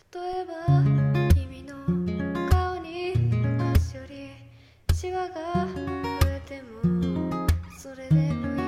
例えば君の顔に昔よりシワが増えてもそれでもいい